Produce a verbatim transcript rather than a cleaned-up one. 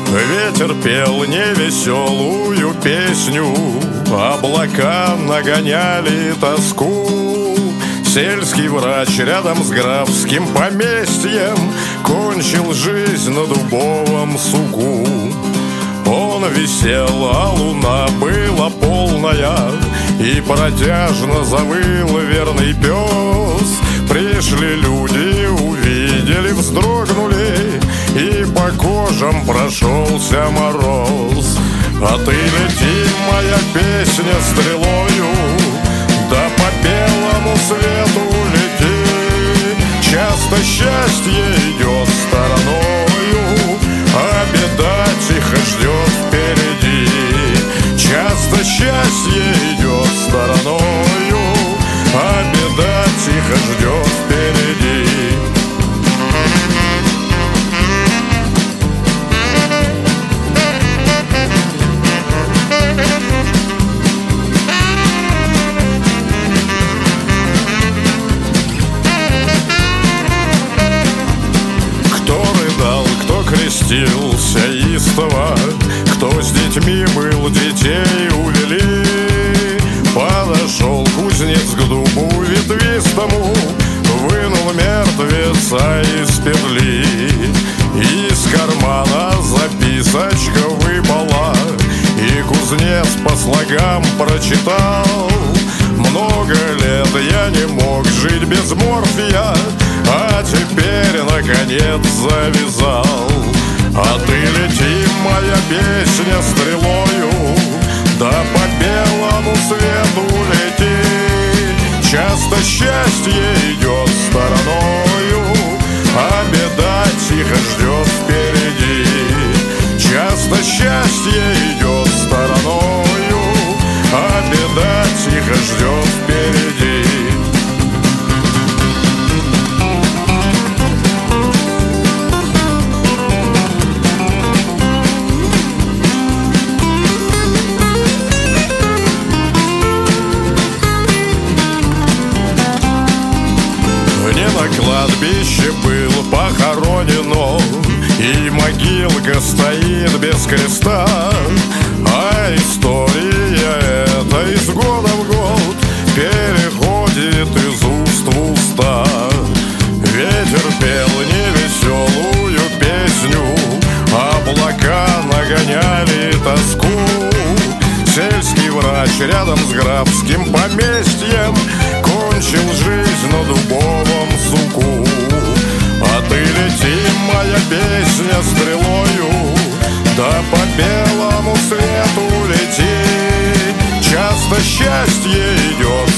Ветер пел невеселую песню, облака нагоняли тоску. Сельский врач рядом с графским поместьем кончил жизнь на дубовом суку. Он висел, а луна была полная, и протяжно завыл верный пес. Пришли люди, увидели, вздрогнули, и по кожам прошелся мороз. А ты лети, моя песня, стрелою, да по белому свету лети. Часто счастье идет стороною, а беда тихо ждет впереди. Часто счастье идет стороною, а беда тихо ждет впереди. Крестился истово, кто с детьми был, детей увели. Подошел кузнец к дубу ветвистому, вынул мертвеца из петли. Из кармана записочка выпала, и кузнец по слогам прочитал: много лет я не мог жить без морфия, а теперь, наконец, завязал. А ты лети, моя песня, стрелою, да по белому свету лети. Часто счастье идет стороною, а беда тихо ждет впереди. Часто счастье идет стороною, а беда тихо ждет впереди. На кладбище был похоронен он, и могилка стоит без креста. А история эта из года в год переходит из уст в уста. Ветер пел невеселую песню, облака нагоняли тоску. Сельский врач рядом с графским поместьем кончил жизнь на дубовом суку. А ты лети, моя песня, стрелою, да по белому свету лети. Часто счастье идет